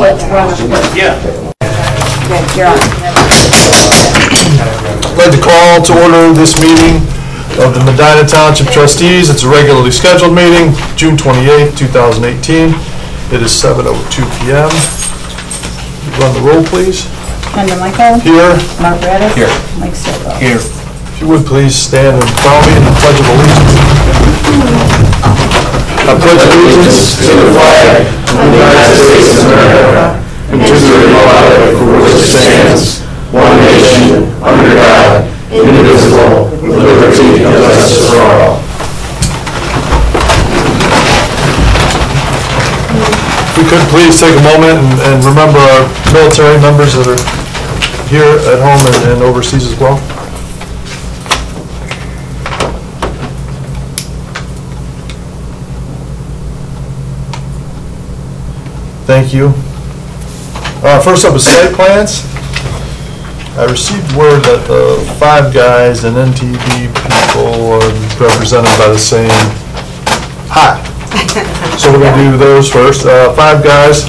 Let's run. Yeah. Good, you're on. I'd like to call to order this meeting of the Medina Township Trustees. It's a regularly scheduled meeting, June 28th, 2018. It is 7:02 p.m. Run the roll, please. Linda Michael. Here. Mark Raddick. Here. Mike Stokoe. Here. If you would please stand and follow me in the Pledge of Allegiance. I pledge allegiance to the flag of the United States of America and to the republic for which it stands, one nation, under God, indivisible, with liberty and justice for all. If we could please take a moment and remember our military members that are here at home and overseas as well. Thank you. First up is site plans. I received word that the Five Guys and NTV people are represented by the same. Hi. So we're going to do those first. Five Guys.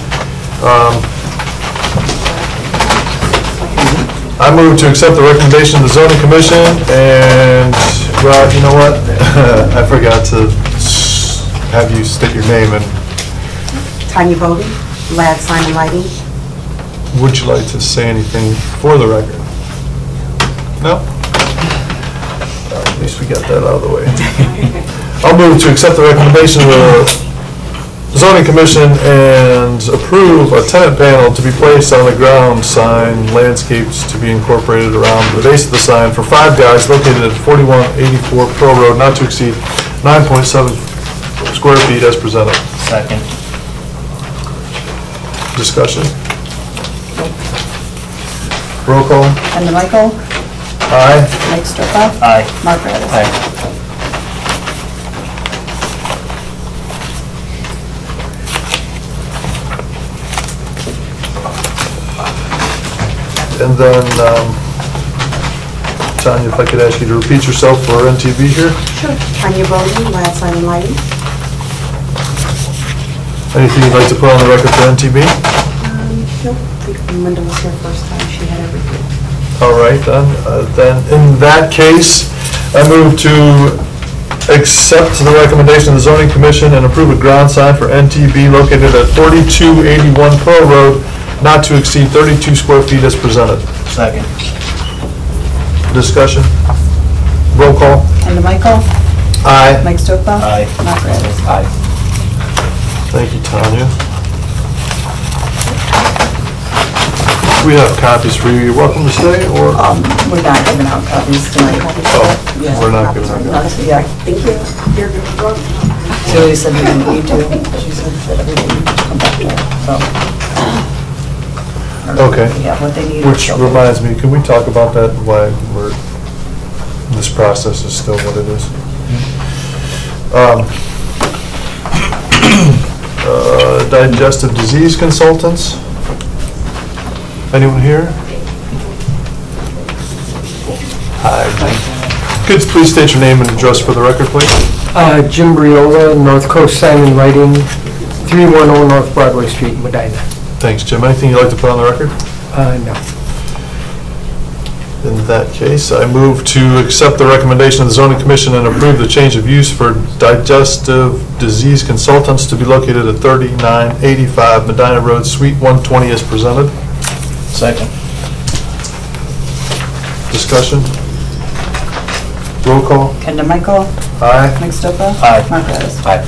I move to accept the recommendation of the zoning commission, and, well, you know what? I forgot to have you state your name. And Tanya Bovee, Lad Sign and Lighting. would you like to say anything for the record? No? At least we got that out of the way. I'll move to accept the recommendation of the zoning commission and approve a tenant panel to be placed on the ground sign, landscapes to be incorporated around the base of the sign for Five Guys located at 4184 Pearl Road, not to exceed 9.7 square feet as presented. Second. Discussion? Roll call? Linda Michael. Aye. Mike Stokoe. Aye. Mark Raddick. Aye. And then, Tanya, if I could ask you to repeat yourself for NTV here? Sure. Tanya Bovee, Lad Sign and Lighting. Anything you'd like to put on the record for NTV? Nope, I think Linda was here first time, she had everything. All right, then in that case, I move to accept the recommendation of the zoning commission and approve a ground sign for NTV located at 4281 Pearl Road, not to exceed 32 square feet as presented. Second. Discussion? Roll call? Linda Michael. Aye. Mike Stokoe. Aye. Mark Raddick. Aye. Thank you, Tanya. We have copies for you. You're welcome to stay, or? We're not giving out copies tonight. Oh, Yeah. we're not giving them. Yeah. Thank you. You're good to go. Julie said we didn't need to. She said that everything would come back to her, so. Okay. Yeah, what they need. Which reminds me, can we talk about that, why this process is still what it is? Digestive disease consultants? Anyone here? Hi. Could you please state your name and address for the record, please? Jim Briola, North Coast Sign and Lighting, 310 North Broadway Street, Medina. Thanks, Jim. Anything you'd like to put on the record? No. In that case, I move to accept the recommendation of the zoning commission and approve the change of use for digestive disease consultants to be located at 3985 Medina Road, Suite 120 as presented. Second. Discussion? Roll call? Linda Michael. Aye. Mike Stokoe. Aye. Mark Raddick. Aye.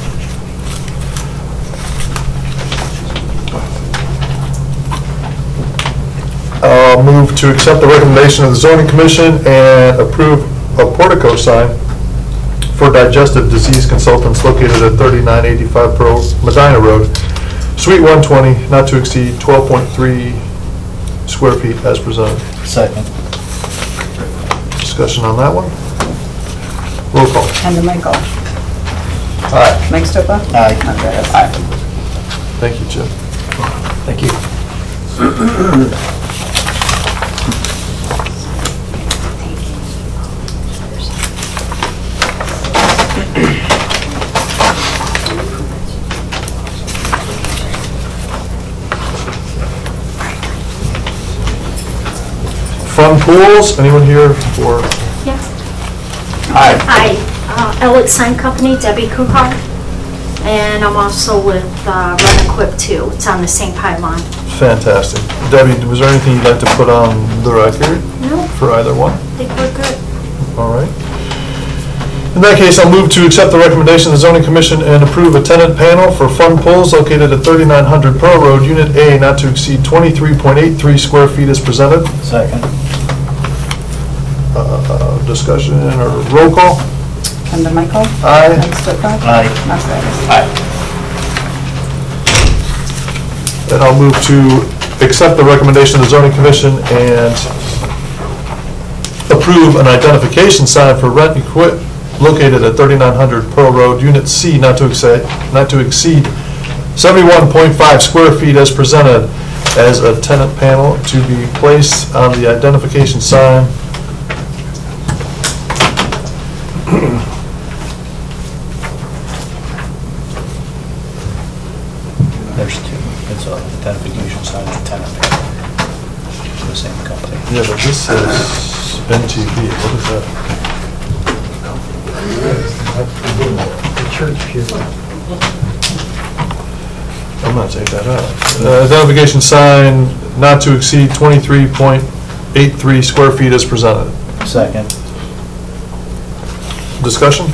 I'll move to accept the recommendation of the zoning commission and approve a portico sign for digestive disease consultants located at 3985 Medina Road, Suite 120, not to exceed 12.3 square feet as presented. Second. Discussion on that one? Roll call. Linda Michael. Aye. Mike Stokoe. Aye. Mark Raddick. Aye. Thank you, Jim. Thank you. Fun pools, anyone here for? Yeah. Hi. Hi, Elliott Sign Company, Debbie Kuhar, and I'm also with Run Equip too. It's on the St. Pylon. Fantastic. Debbie, was there anything you'd like to put on the record No, for either one? I think we're good. All right. In that case, I'll move to accept the recommendation of the zoning commission and approve a tenant panel for fun pools located at 3900 Pearl Road, Unit A, not to exceed 23.83 square feet as presented. Second. Discussion or roll call? Kendall Michael. Aye. Mike Stupak. Aye. Mark Reyes. Aye. Then I'll move to accept the recommendation of the zoning commission and approve an identification sign for Rent Equip located at 3900 Pearl Road, Unit C, not to exceed 71.5 square feet as presented as a tenant panel to be placed on the identification sign. There's two. It's a identification sign and tenant for the same company. Yeah, but this says NTV. What is that? I'm gonna take that out. Identification sign not to exceed 23.83 square feet as presented. Second. Discussion?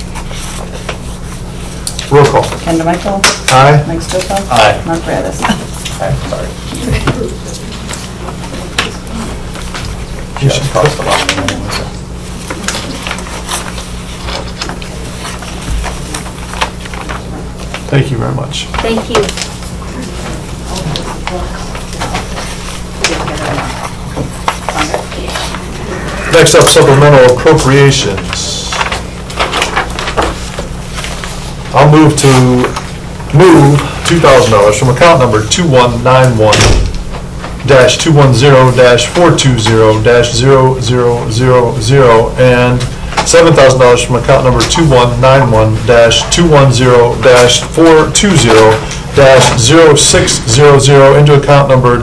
Roll call. Kendall Michael. Aye. Mike Stupak. Aye. Mark Reyes. Sorry. You should Cross the line. Anyways. Thank you very much. Thank you. Next up, supplemental appropriations. I'll move $2,000 from account number 2191-210-420-0000 and $7,000 from account number 2191-210-420-0600 into account number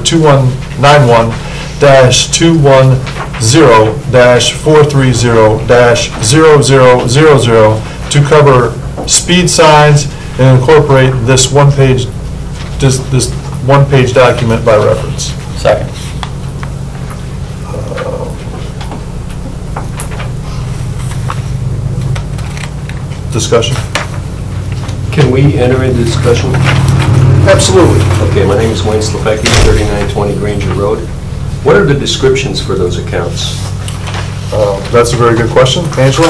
2191-430-00000 to cover speed signs and incorporate this one-page document by reference. Second. Discussion? Can we enter into discussion? Absolutely. Okay, my name is Wayne Slepecki, 3920 Granger Road. What are the descriptions for those accounts? That's a very good question. Angela?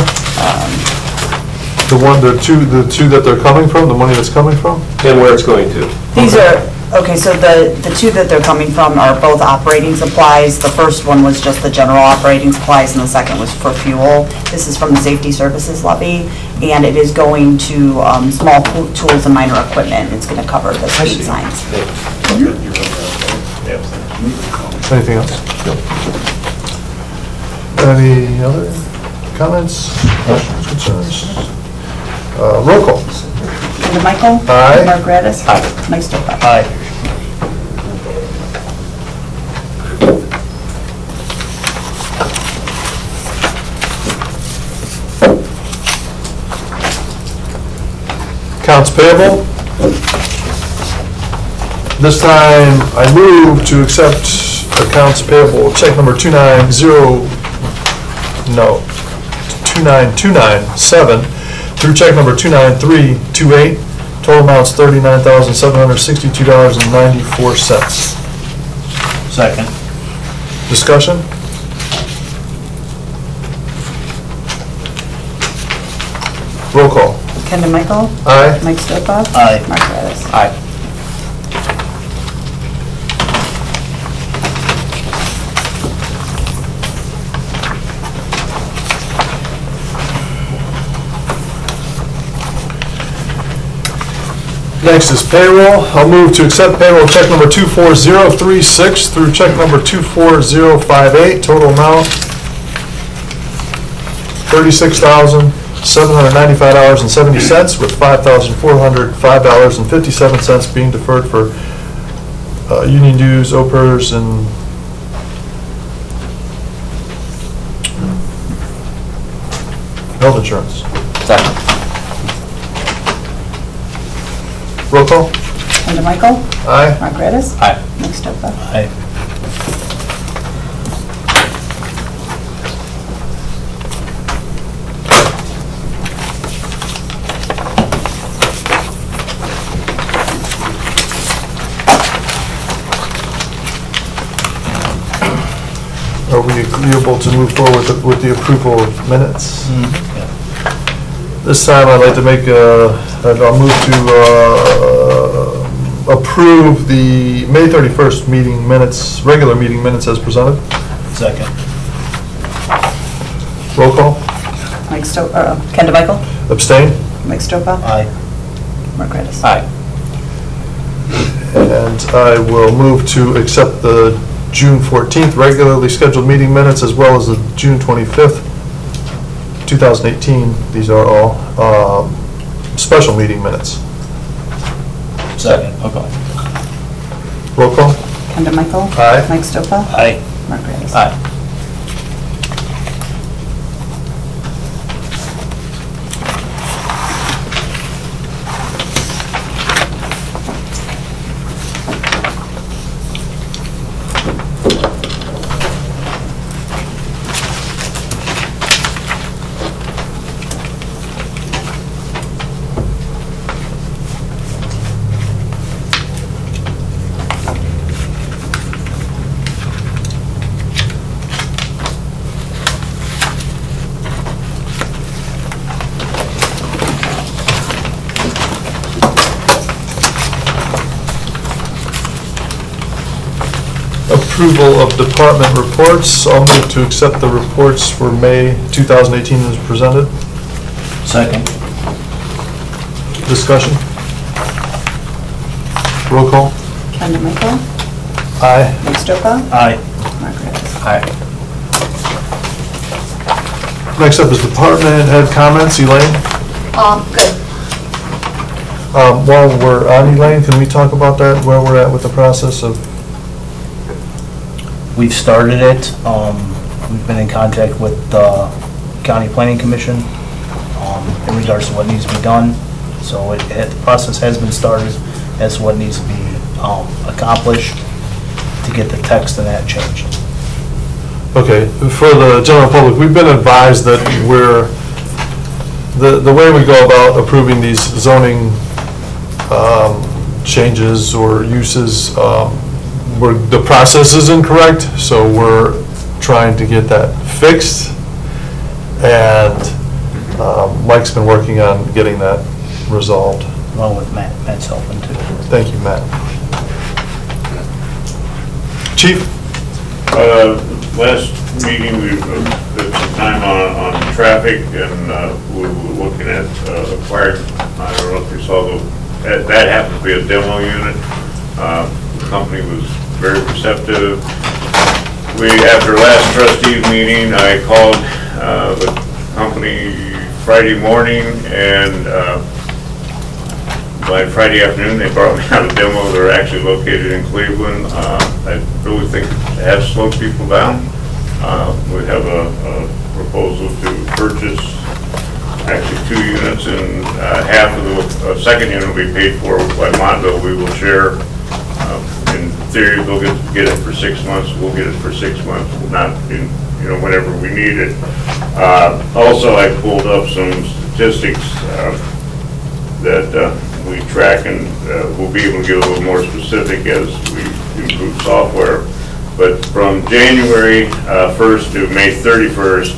The two that they're coming from, the money that's coming from? And where it's going to? These are, okay, so the two that they're coming from are both operating supplies. The first one was just the general operating supplies, and the second was for fuel. This is from the safety services levy, and it is going to small tools and minor equipment. It's going to cover the I see. speed signs. Anything else? No. Any other comments, questions, concerns? Roll call. Kendall Michael. Aye. Mark Reyes. Aye. Mike Stupak. Aye. Accounts payable. This time, I move to accept accounts payable, check number 29297 through check number 29328. Total amounts $39,762.94. Second. Discussion? Roll call. Kendall Michael. Aye. Mike Stupak. Aye. Mark Reyes. Aye. Next is payroll. I'll move to accept payroll check number 24036 through check number 24058. Total amount $36,795.70 with $5,405.57 being deferred for union dues, OPERS, and health insurance. Second. Roll call? Linda Michael? Aye. Mark Rennes? Aye. Mike Stopa? Aye. Are we agreeable to move forward with the approval of minutes? This time, I'd like to I'll move to approve the May 31st meeting minutes, regular meeting minutes as presented. Second. Roll call? Mike Stopa, Ken Michael? Abstain? Mike Stopa? Aye. Mark Rennes? Aye. And I will move to accept the June 14th regularly scheduled meeting minutes as well as the June 25th, 2018. These are all special meeting minutes. Second. Okay. Roll call? Ken Michael? Aye. Mike Stopa? Aye. Mark Rennes? Aye. Approval of department reports. I'll move to accept the reports for May 2018 as presented. Second. Discussion? Roll call? Ken Michael? Aye. Mike Stopa? Aye. Mark Rennes? Aye. Next up is department head comments. Elaine? Good. While we're on Elaine, can we talk about that, where we're at with the process of? We've started it. We've been in contact with the County Planning Commission in regards to what needs to be done. So the process has been started as to what needs to be accomplished to get the text and that changed. Okay, for the general public, we've been advised that the way we go about approving these zoning changes or uses, the process is incorrect, so we're trying to get that fixed. And Mike's been working on getting that resolved. Along with Matt's helping too. Thank you, Matt. Chief? Last meeting, we spent some time on traffic, and we were looking at acquired, I don't know if you saw, that happened to be a demo unit. The company was very receptive. After last trustees meeting, I called the company Friday morning, and by Friday afternoon, they brought me out a demo. They're actually located in Cleveland. I really think it has slowed people down. We have a proposal to purchase actually 2 units, and half of the second unit will be paid for by Montville. We will share. In theory, they'll get it for 6 months. We'll get it for 6 months, not in, whenever we need it. Also, I pulled up some statistics that we track, and we'll be able to get a little more specific as we improve software. But from January 1st to May 31st,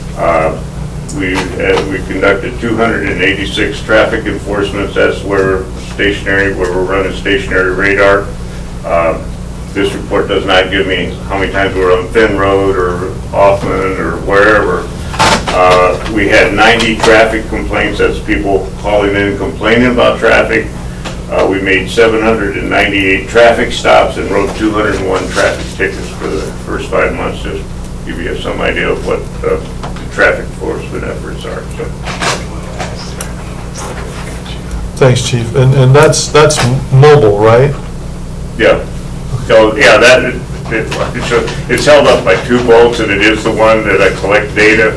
we conducted 286 traffic enforcements. That's where we're running stationary radar. This report does not give me how many times we're on Finn Road or Hoffman or wherever. We had 90 traffic complaints. That's people calling in complaining about traffic. We made 798 traffic stops and wrote 201 traffic tickets for the first 5 months, just to give you some idea of what the traffic enforcement efforts are. So. Thanks, Chief. And that's mobile, right? Yeah. So yeah, it's held up by 2 bolts, and it is the one that I collect data.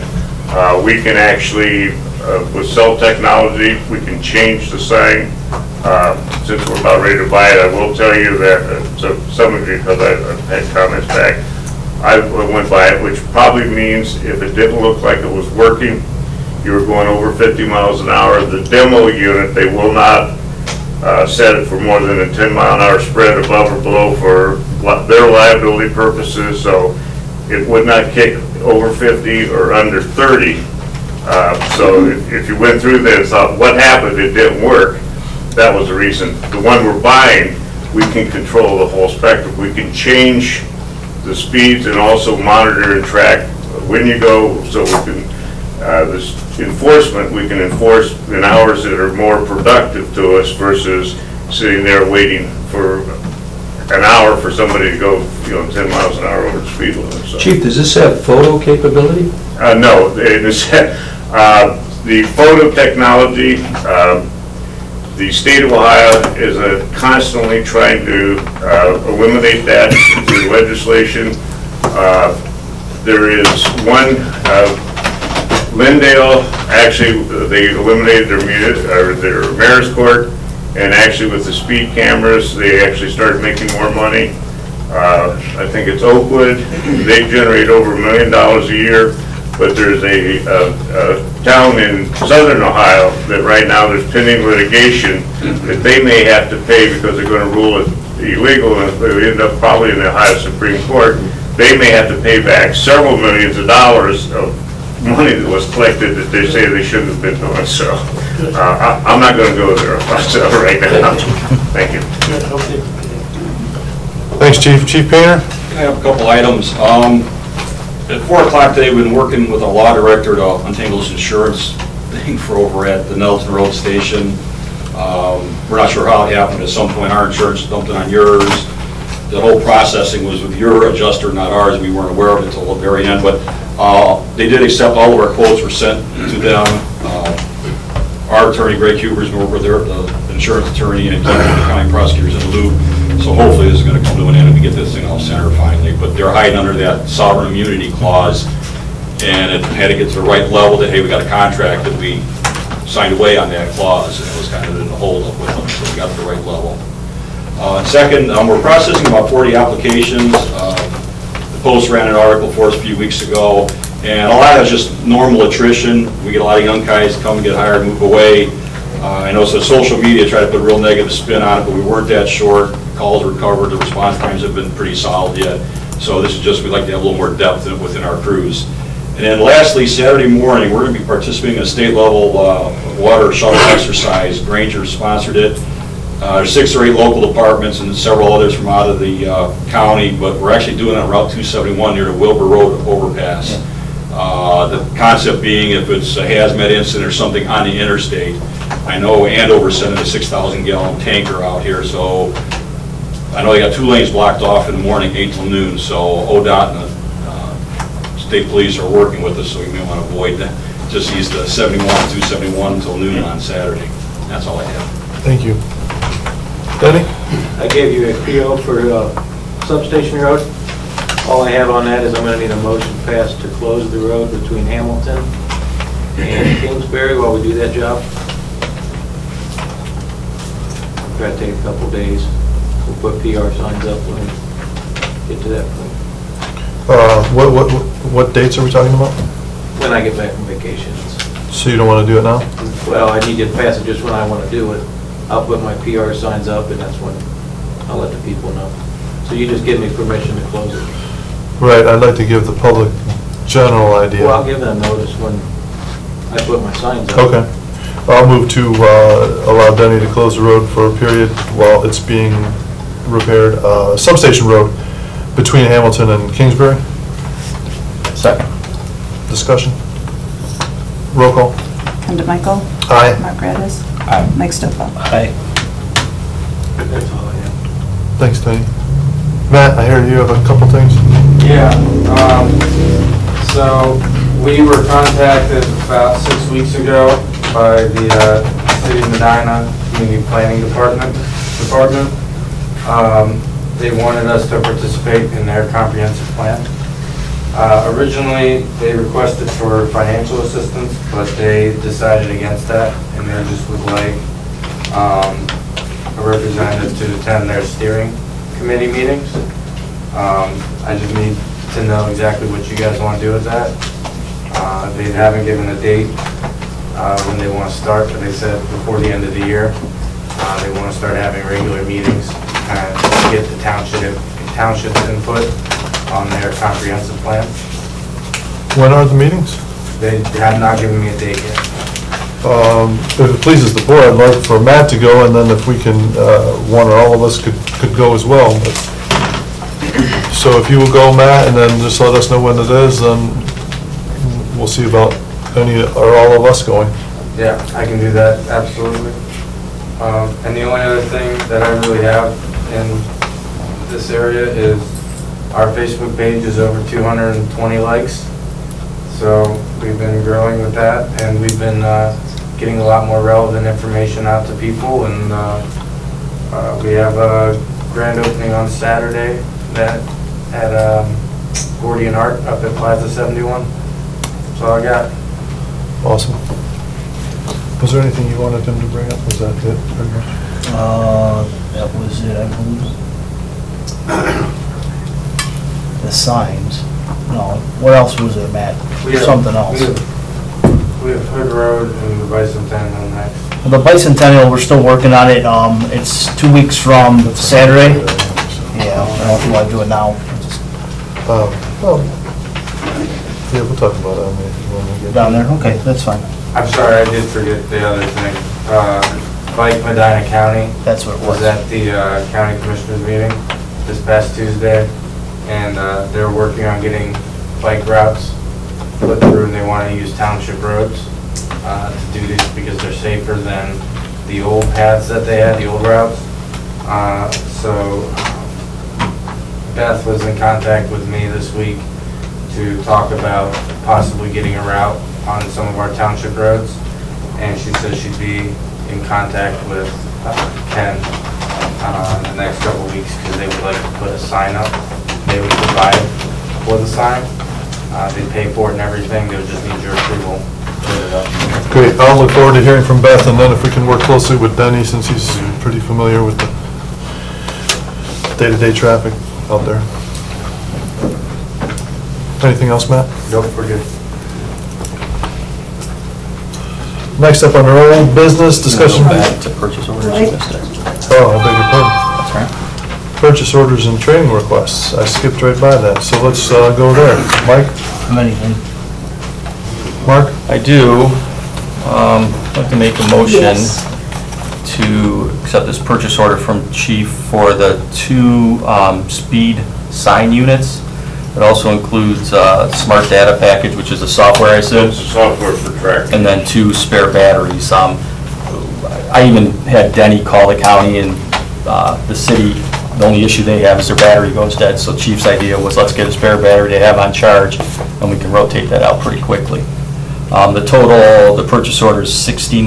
We can actually, with cell technology, we can change the sign. Since we're about ready to buy it, I will tell you that, so some of you, because I've had comments back, I went by it, which probably means if it didn't look like it was working, you were going over 50 miles an hour. The demo unit, they will not set it for more than a 10-mile-an-hour spread above or below for their liability purposes, so it would not kick over 50 or under 30. So if you went through that and thought, what happened, it didn't work, that was the reason. The one we're buying, we can control the whole spectrum. We can change the speeds and also monitor and track when you go, so we can, this enforcement, we can enforce in hours that are more productive to us versus sitting there waiting for an hour for somebody to go, 10 miles an hour over the speed limit. So. Chief, does this have photo capability? No, the photo technology, the state of Ohio is constantly trying to eliminate that through legislation. There is one, Lindale, actually, they eliminated their mayor's court, and actually with the speed cameras, they actually started making more money. I think it's Oakwood. They generate over $1 million a year, but there's a town in southern Ohio that right now there's pending litigation that they may have to pay because they're going to rule it illegal, and they end up probably in the Ohio Supreme Court. They may have to pay back several millions of dollars of money that was collected that they say they shouldn't have been doing. So I'm not going to go there right now. Thank you. Thanks, Chief. Chief Painter? I have a couple items. At 4 o'clock today, we've been working with our law director to untangle this insurance thing for over at the Nelson Road Station. We're not sure how it happened. At some point, our insurance dumped it on yours. The whole processing was with your adjuster, not ours. We weren't aware of it until the very end, but they did accept all of our quotes were sent to them. Our attorney, Greg Huber's been working with the insurance attorney and the county prosecutors in the loop. So hopefully this is going to come to an end and we get this thing all centered finally. But they're hiding under that sovereign immunity clause, and it had to get to the right level that, hey, we got a contract that we signed away on that clause, and it was kind of in the hold up with them, so we got to the right level. Second, we're processing about 40 applications. The Post ran an article for us a few weeks ago, and a lot of it's just normal attrition. We get a lot of young guys come and get hired, move away. I know so social media try to put a real negative spin on it, but we weren't that short. Calls were covered. The response times have been pretty solid yet. So this is just, we'd like to have a little more depth within our crews. And then lastly, Saturday morning, we're going to be participating in a state level water shuttle exercise. Granger sponsored it. There's 6 or 8 local departments and several others from out of the county, but we're actually doing it on Route 271 near the Wilbur Road overpass. The concept being if it's a hazmat incident or something on the interstate. I know Andover sent a 6,000-gallon tanker out here, so I know they got 2 lanes blocked off in the morning, 8 till noon, so ODOT and the state police are working with us, so you may want to avoid that. Just use the 271 until noon on Saturday. That's all I have. Thank you. Denny? I gave you a PO for Substation Road. All I have on that is I'm going to need a motion passed to close the road between Hamilton and Kingsbury while we do that job. It's going to take a couple days. We'll put PR signs up when we get to that point. What dates are we talking about? When I get back from vacation. So you don't want to do it now? Well, I need to pass it just when I want to do it. I'll put my PR signs up, and that's when I'll let the people know. So you just give me permission to close it. Right, I'd like to give the public general idea. Well, I'll give them notice when I put my signs up. Okay. I'll move to allow Denny to close the road for a period while it's being repaired. Substation Road between Hamilton and Kingsbury. Second. Discussion. Roll call. Linda Michael. Aye. Mark Gradis. Aye. Mike Stofa. Aye. That's all I have. Thanks, Denny. Matt, I hear you have a couple things. Yeah, so we were contacted about 6 weeks ago by the City of Medina Community Planning Department. They wanted us to participate in their comprehensive plan. Originally, they requested for financial assistance, but they decided against that, and they just would like a representative to attend their steering committee meetings. I just need to know exactly what you guys want to do with that. They haven't given a date when they want to start, but they said before the end of the year, they want to start having regular meetings and get the township's input on their comprehensive plan. When are the meetings? They have not given me a date yet. If it pleases the board, I'd like for Matt to go, and then if we can, one or all of us could go as well. But- So if you will go, Matt, and then just let us know when it is, then we'll see about any or all of us going. Yeah, I can do that, absolutely. And the only other thing that I really have in this area is our Facebook page is over 220 likes. So we've been growing with that, and we've been getting a lot more relevant information out to people. And we have a grand opening on Saturday at Gordian Art up at Plaza 71. That's all I got. Awesome. Was there anything you wanted him to bring up? Was that it, pretty much? That was it, I believe. The signs. No, what else was there, Matt? We have- Something else. We have Hood Road and the Bicentennial next. The Bicentennial, we're still working on it. It's 2 weeks from Saturday. Yeah, I don't know if you want to do it now. Well, yeah, we'll talk about it when we get Down there? Okay, that's fine. I'm sorry, I did forget the other thing. Bike Medina County That's what it was was. at the county commissioners meeting this past Tuesday, and they're working on getting bike routes put through, and they want to use township roads to do these because they're safer than the old paths that they had, the old routes. So Beth was in contact with me this week to talk about possibly getting a route on some of our township roads, and she says she'd be in contact with Ken in the next couple of weeks because they would like to put a sign up. They would provide for the sign. They'd pay for it and everything, they would just need your approval to put it up. Great, I'll look forward to hearing from Beth, and then if we can work closely with Denny, since he's pretty familiar with the day-to-day traffic out there. Anything else, Matt? Nope, we're good. Next up on our old business discussion. Back to purchase orders. Right. Oh, I beg your pardon. That's right. Purchase orders and training requests. I skipped right by that, so let's go there. Mike? Anything? Mark? I do. I'd like to make a motion Yes. to accept this purchase order from Chief for the 2 speed sign units. It also includes Smart Data Package, which is a software I said, It's a software for tracking. and then 2 spare batteries. I even had Denny call the county, and the city, the only issue they have is their battery goes dead, so Chief's idea was let's get a spare battery to have on charge, and we can rotate that out pretty quickly. The purchase order is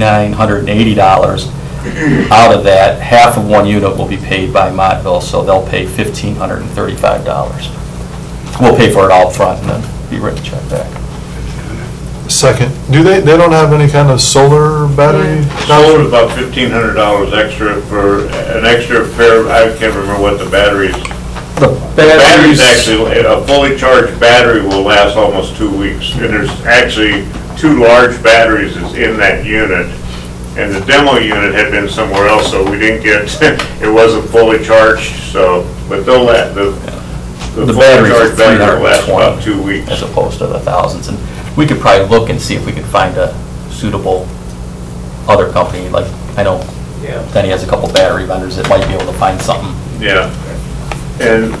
$6,980. Out of that, half of 1 unit will be paid by Montville, so they'll pay $1,535. We'll pay for it all up front and then be written a check back. Second. They don't have any kind of solar battery? Solar is about $1,500 extra for an extra fair, I can't remember what the batteries. The Batteries actually, a fully charged battery will last almost 2 weeks. And there's actually 2 large batteries is in that unit. And the demo unit had been somewhere else, so we didn't get, it wasn't fully charged, so, but they'll let, the fully batteries are charged battery will last about 2 $320 weeks. as opposed to the thousands. And we could probably look and see if we could find a suitable other company. Like, I know Denny has a couple battery vendors that might be able to find something. Yeah. And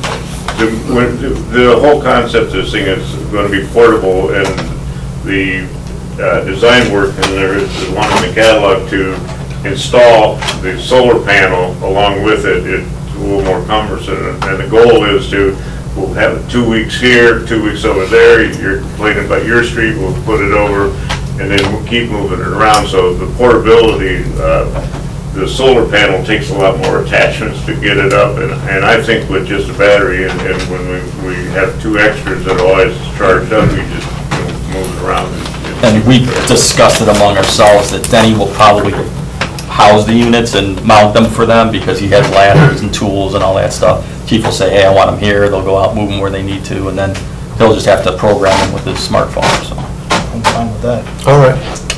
the whole concept of this thing is going to be portable, and the design work, and there is one in the catalog to install the solar panel along with it. It's a little more cumbersome, and the goal is to, we'll have it 2 weeks here, 2 weeks over there. You're complaining about your street, we'll put it over, and then we'll keep moving it around. So the portability the solar panel takes a lot more attachments to get it up, and I think with just a battery, and when we have two extras that are always charged up, we just move it around. And we discussed it among ourselves that Denny will probably house the units and mount them for them because he has ladders and tools and all that stuff. Chief will say, hey, I want them here, they'll go out, move them where they need to, and then he'll just have to program them with his smartphone, so. I'm fine with that. All right.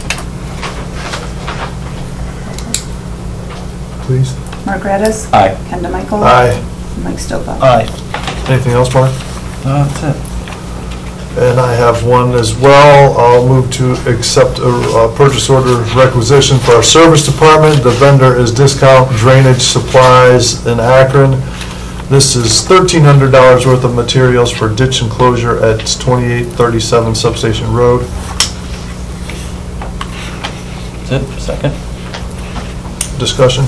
Please. Mark Gradis. Aye. Ken DeMichael. Aye. Mike Stopa. Aye. Anything else, Mark? That's it. And I have one as well. I'll move to accept a purchase order requisition for our service department. The vendor is Discount Drainage Supplies in Akron. This is $1,300 worth of materials for ditch enclosure at 2837 Substation Road. That's it, second. Discussion?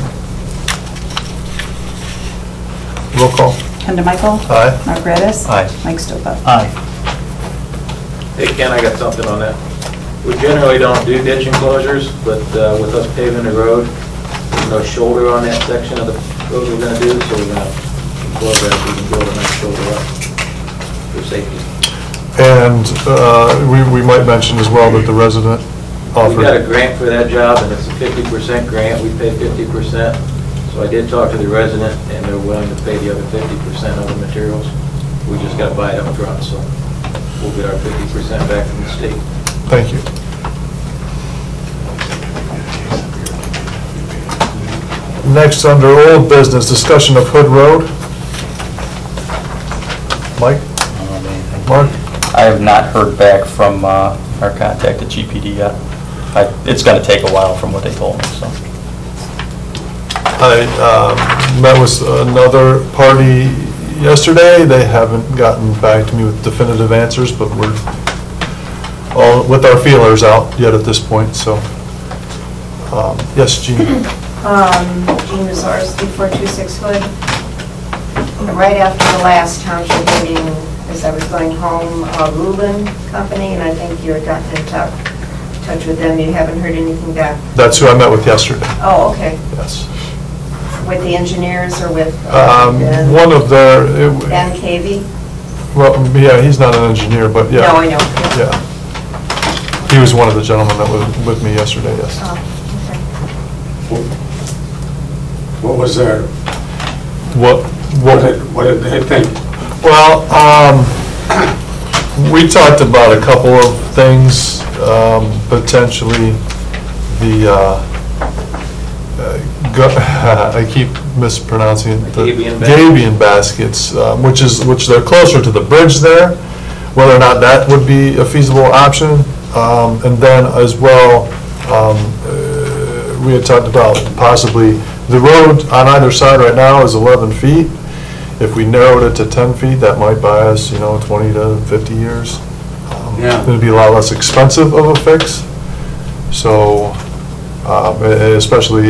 Roll call. Ken DeMichael. Aye. Mark Gradis. Aye. Mike Stopa. Aye. Hey Ken, I got something on that. We generally don't do ditch enclosures, but with us paving the road, there's no shoulder on that section of the road we're gonna do, so we're gonna enclose that so we can build a nice shoulder up for safety. And we might mention as well that the resident offered. We got a grant for that job, and it's a 50% grant. We pay 50%. So I did talk to the resident, and they're willing to pay the other 50% of the materials. We just got to buy it up front, so we'll get our 50% back from the state. Thank you. Next, under old business, discussion of Hood Road. Mike? Mark? I have not heard back from our contact at GPD yet. It's going to take a while from what they told me, so. I met with another party yesterday. They haven't gotten back to me with definitive answers, but we're all with our feelers out yet at this point, so. Yes, Jean? Jean Mazarsky, 426 Hood. Right after the last township meeting, as I was going home, Rubin Company, and I think you're gotten in touch with them. You haven't heard anything back? That's who I met with yesterday. Oh, okay. Yes. With the engineers or with? One of their. Ben Cavey? Well, yeah, he's not an engineer, but yeah. No, I know. Yeah. He was one of the gentlemen that was with me yesterday, yes. Oh, What was their, What did they think? Well, we talked about a couple of things, potentially the, I keep mispronouncing it. The Gabion baskets, which they're closer to the bridge there, whether or not that would be a feasible option. And then as well, we had talked about possibly, the road on either side right now is 11 feet. If we narrowed it to 10 feet, that might buy us, 20 to 50 years. Yeah. It'd be a lot less expensive of a fix. So, especially,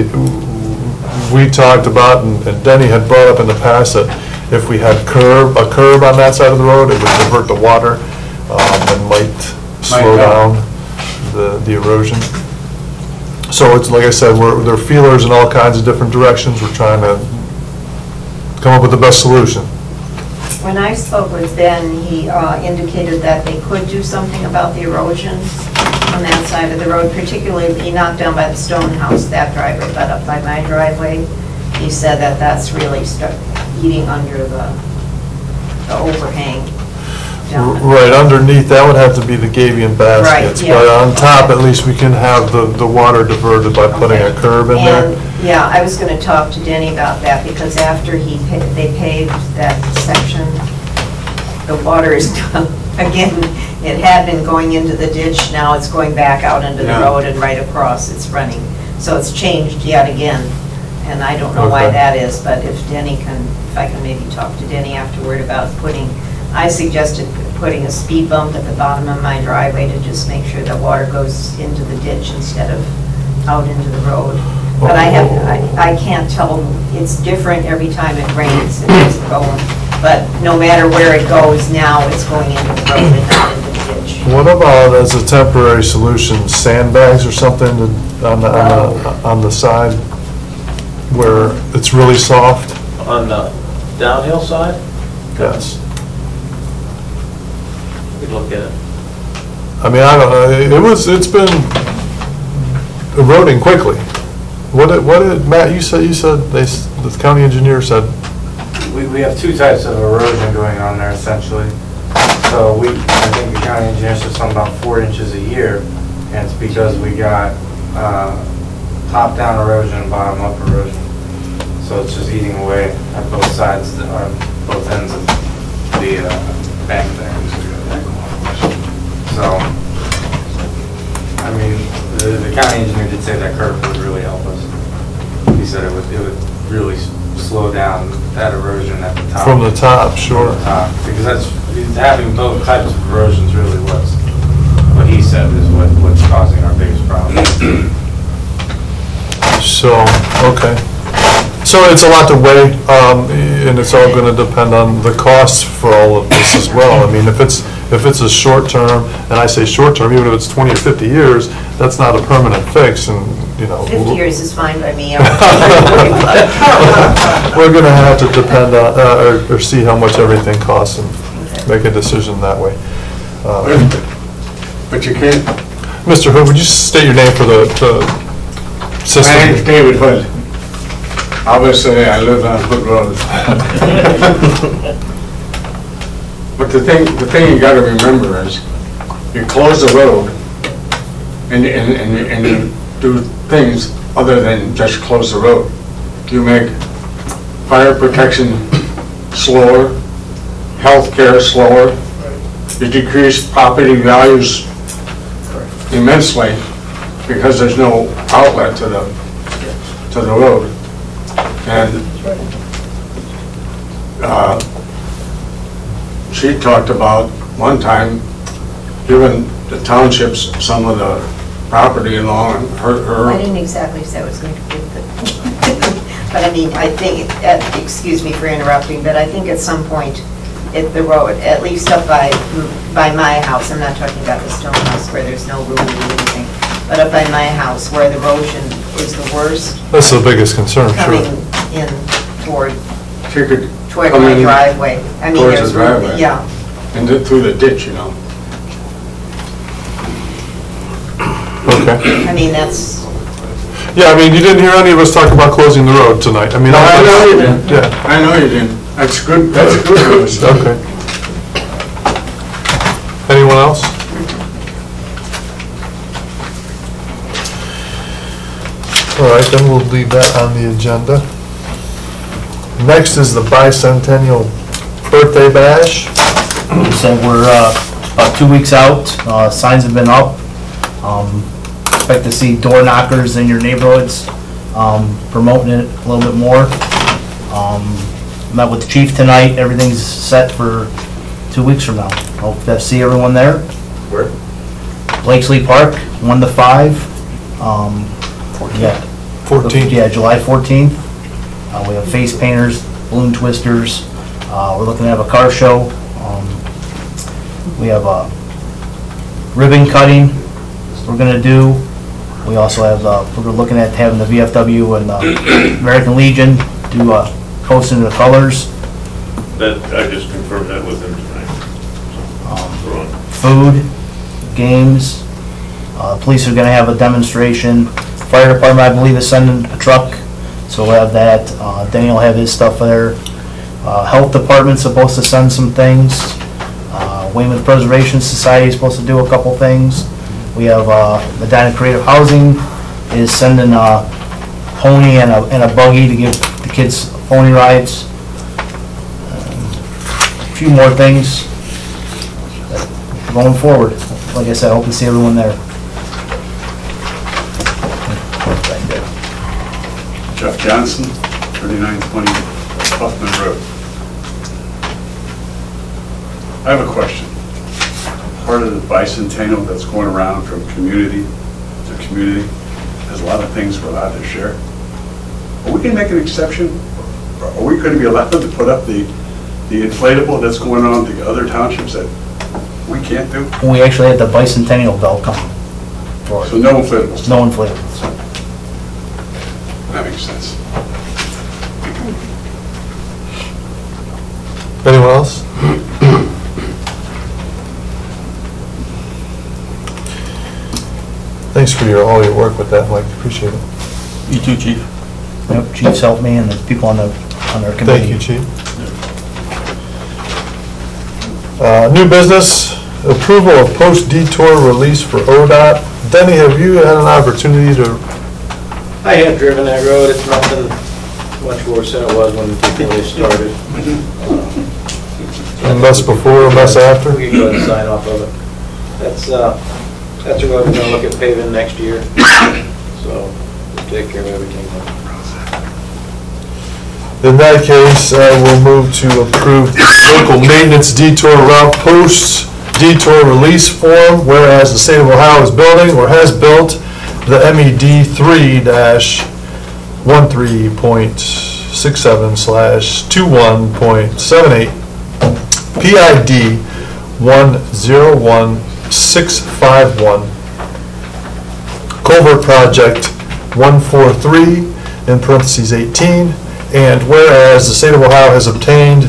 we talked about, and Denny had brought up in the past, that if we had a curb on that side of the road, it would divert the water and might slow down the erosion. So it's, like I said, there are feelers in all kinds of different directions. We're trying to come up with the best solution. When I spoke with Ben, he indicated that they could do something about the erosion on that side of the road, particularly he knocked down by the stone house, that driveway, but up by my driveway, he said that that's really eating under the overhang. Right, underneath, that would have to be the Gabion baskets. Right, yeah. But on top, at least we can have the water diverted by putting a curb in there. Yeah, I was going to talk to Denny about that, because after they paved that section, the water is, again, it had been going into the ditch, now it's going back out into the road and right across, it's running. So it's changed yet again, and I don't know why that is, but if I can maybe talk to Denny afterward about I suggested putting a speed bump at the bottom of my driveway to just make sure that water goes into the ditch instead of out into the road. But I can't tell, it's different every time it rains, it is going. But no matter where it goes now, it's going into the road and not into the ditch. What about as a temporary solution, sandbags or something on the side? where it's really soft? On the downhill side, Yes. we could look at it. I mean, I don't know, it's been eroding quickly. What did, Matt, you said, the county engineer said, We have two types of erosion going on there essentially. So I think the county engineer said something about 4 inches a year, and it's because we got top-down erosion and bottom-up erosion. So it's just eating away at both sides, or both ends of the bank there. So, I mean, the county engineer did say that curve would really help us. He said it would really slow down that erosion at the top. from the top, sure. From the top, because having both types of erosions really what he said is what's causing our biggest problem. So, okay. So it's a lot to weigh, and it's all gonna depend on the costs for all of this as well. I mean, if it's a short term, and I say short term, even if it's 20 or 50 years, that's not a permanent fix, and, 50 years is fine by me. we're gonna have to depend on, or see how much everything costs and make a decision that way. But you can't. Mr. Hood, would you state your name for the system? My name's David Hood. Obviously, I live on Hood Road. But the thing you gotta remember is, you close the road, and you do things other than just close the road. You make fire protection slower, healthcare slower, you decrease property values immensely because there's no outlet to the road. And she talked about one time giving the townships some of the property along her. I didn't exactly say I was going to give the, but I mean, I think, excuse me for interrupting, but I think at some point, the road, at least up by my house, I'm not talking about the stone house where there's no room to do anything, but up by my house where the erosion is the worst. That's the biggest concern, Coming sure. in toward Come my in driveway. I mean, towards there's the room, driveway. yeah. And through the ditch, Okay. I mean, that's, Yeah, I mean, you didn't hear any of us talk about closing the road tonight. I mean, No, I know you didn't. Yeah. I know you didn't. That's good news. Okay. Anyone else? All right, then we'll leave that on the agenda. Next is the bicentennial birthday bash. So we're about 2 weeks out, signs have been up. Expect to see door knockers in your neighborhoods, promoting it a little bit more. Met with the chief tonight, everything's set for 2 weeks from now. Hope to see everyone there. Where? Blakesley Park, 1 to 5. Yeah. 14th. Yeah, July 14th. We have face painters, balloon twisters. We're looking to have a car show. We have a ribbon cutting we're gonna do. We also have, we're looking at having the VFW and American Legion do posting the colors. That, I just confirmed that with him tonight. Food, games. Police are gonna have a demonstration. Fire department, I believe, is sending a truck, so we'll have that. Danny will have his stuff there. Health department's supposed to send some things. Weymouth Preservation Society is supposed to do a couple things. We have Medina Creative Housing is sending a pony and a buggy to give the kids pony rides. A few more things going forward. Like I said, I hope to see everyone there. Jeff Johnson, 3920 Huffman Road. I have a question. Part of the bicentennial that's going around from community to community, there's a lot of things we're allowed to share. Are we going to make an exception? Are we going to be allowed to put up the inflatable that's going on to other townships that we can't do? We actually had the bicentennial bell come for it. So no inflatables? No inflatables. That makes sense. Anyone else? Thanks for all your work with that, Mike. Appreciate it. You too, chief. Yep, chiefs helped me and the people on our committee. Thank you, Chief. New business, approval of post-detour release for ODOT. Denny, have you had an opportunity to, I have driven that road, it's nothing much worse than it was when they started. a mess before, a mess after? We can go ahead and sign off of it. That's a road we're gonna look at paving next year, so we'll take care of everything. In that case, we'll move to approve local maintenance detour route post detour release form, whereas the state of Ohio is building or has built the MED 3-13.67/21.78 PID 101651 Culvert Project 143 in parentheses 18. And whereas the state of Ohio has obtained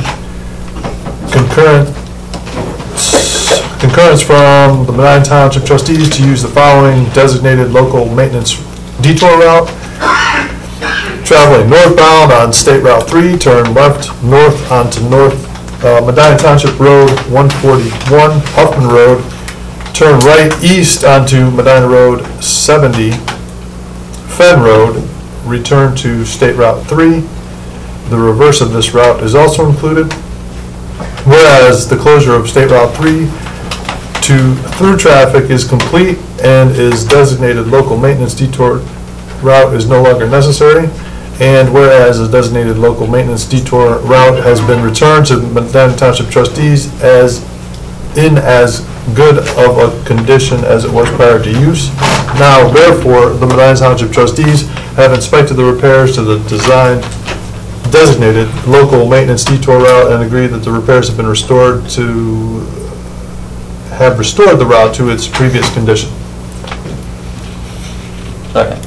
concurrence from the Medina Township trustees to use the following designated local maintenance detour route. Traveling northbound on State Route 3, turn left north onto Medina Township Road 141, Huffman Road, turn right east onto Medina Road 70, Fenn Road, return to State Route 3. The reverse of this route is also included. Whereas the closure of State Route 3 to through traffic is complete and is designated local maintenance detour route is no longer necessary. And whereas the designated local maintenance detour route has been returned to Medina Township trustees as good of a condition as it was prior to use. Now, therefore, the Medina Township trustees have inspected the repairs to the designated local maintenance detour route and agree that the repairs have been restored the route to its previous condition. Second.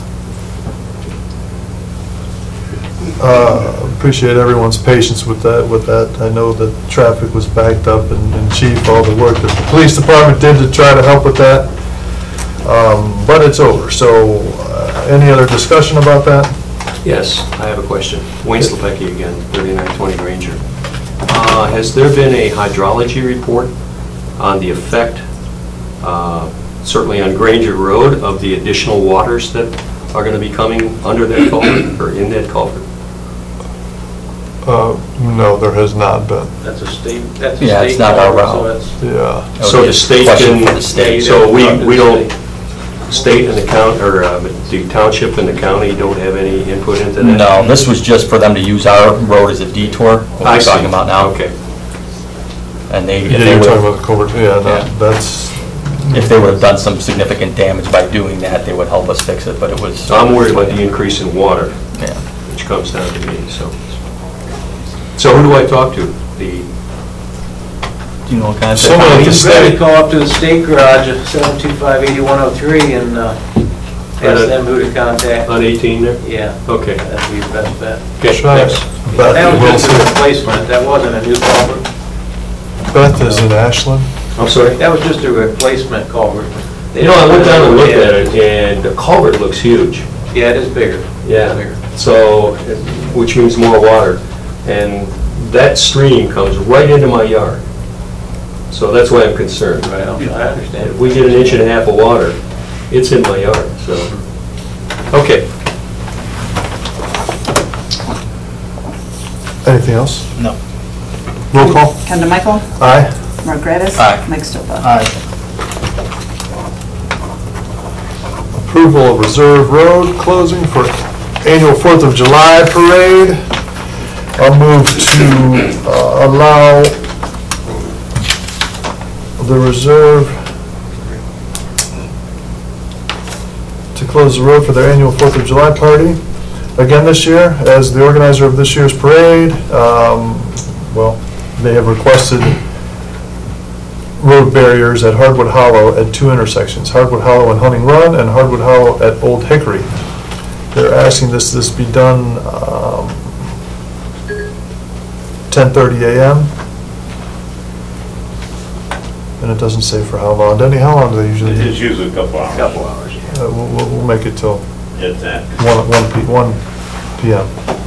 Appreciate everyone's patience with that. I know that traffic was backed up and Chief, all the work that the police department did to try to help with that. But it's over. So any other discussion about that? Yes, I have a question. Wayne Slepecki again, 3920 Granger. Has there been a hydrology report on the effect, certainly on Granger Road, of the additional waters that are going to be coming under that culvert or in that culvert? No, there has not been. That's a state Yeah, it's not our route. Yeah. So the state Question can, for the state. so we don't, state and the county, or the township and the county don't have any input into that? No, this was just for them to use our road as a detour, what I we're see. talking about now. Okay. And Yeah, you're talking about the culvert, yeah, Yeah. that's, if they would have done some significant damage by doing that, they would help us fix it, but it was. So I'm worried about the increase in water, Yeah. which comes down to me, so. So who do I talk to? Do you know what kind of? Someone at the You state. better call up to the state garage at 725-8103 and ask them who to contact. On 18 there? Yeah, Okay. that'd be your best bet. Okay, Try thanks. it. Beth That was just a Wilson. replacement, that wasn't a new culvert. Beth is in Ashland. I'm sorry? That was just a replacement culvert. You know, I went down and looked at it, and the culvert looks huge. Yeah, it is bigger. Yeah, Bigger. so, which means more water. And that stream comes right into my yard. So that's why I'm concerned. Right, I understand. If we get an inch and a half of water, it's in my yard, so. Okay. Anything else? No. Roll call? Ken DeMichael, Aye. Mark Gradis. Aye. Mike Stopa. Aye. Approval of Reserve Road closing for annual 4th of July parade. I'll move to allow the Reserve to close the road for their annual 4th of July party. Again this year, as the organizer of this year's parade, well, they have requested road barriers at Hardwood Hollow at 2 intersections, Hardwood Hollow and Hunting Run, and Hardwood Hollow at Old Hickory. They're asking this be done 10:30 a.m. And it doesn't say for how long. Denny, how long do they usually do? It's usually a couple hours. Couple hours. We'll make it till At that. 1 PM.